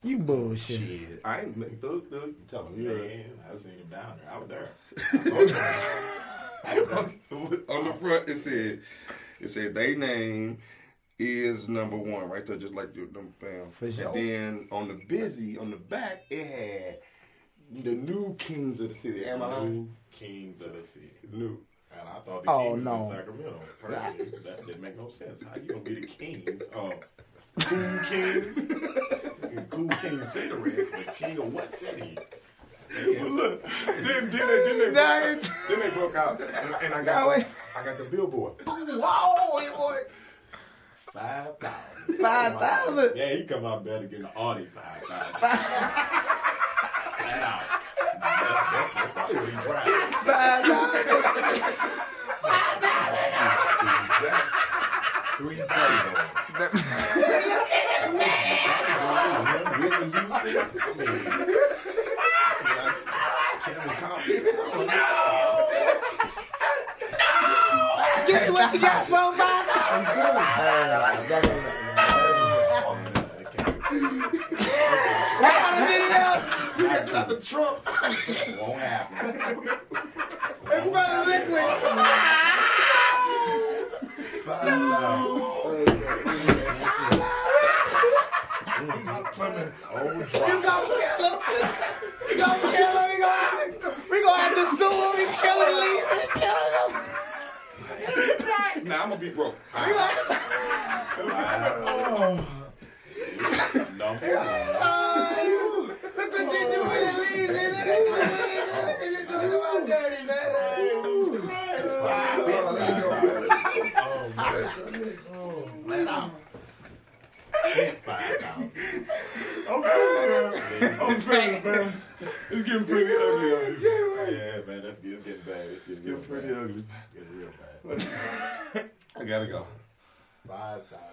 You bullshit. Shit. I ain't tell me. Man, I seen him down there. I was there. On the front, it said they name is number one right there, just like them fam. For sure. And then on the back, it had the new kings of the city. Am I lying? New kings of the city. New. And I thought the kings was in Sacramento. Personally, that didn't make no sense. How you gonna be the kings of Cool Kings? Cool King cigarettes, but king of what city? Look, then they broke out, and I got the billboard. Whoa, boy. 5,000. 5,000. Yeah, he come out better getting the Audi 5,000. Flat out. That's probably what he tried. 5,000. 3 tables. Get what you got, somebody. I'm telling What on the video? We got out the trunk. Won't happen. In front of Liquid. You gonna kill him? We gonna have to sue him. We killing Lee. Nah, I'm gonna be broke. Number one. Look what you doing, Lee. Look what you doing about dirty, man. Flat out. 5,000. Okay, man. It's getting pretty ugly over here. Yeah, man, it's getting bad. It's getting Pretty ugly. Getting real bad. I gotta go. 5,000.